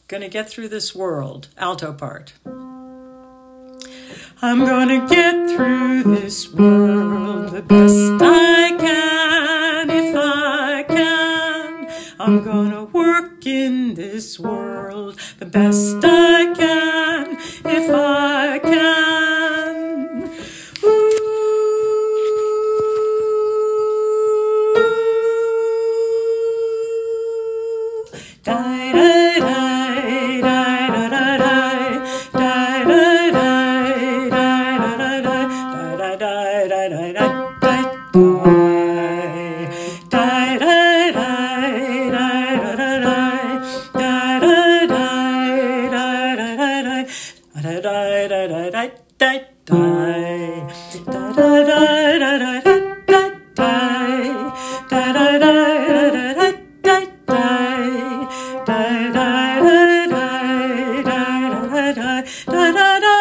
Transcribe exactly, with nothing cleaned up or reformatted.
Gonna get through this world. Alto part. I'm gonna get through this world the best I can, if I can. I'm gonna work in this world the best I can, if I can. Ooh. Die, die, die, die, die, die, die, die, die, die, da da da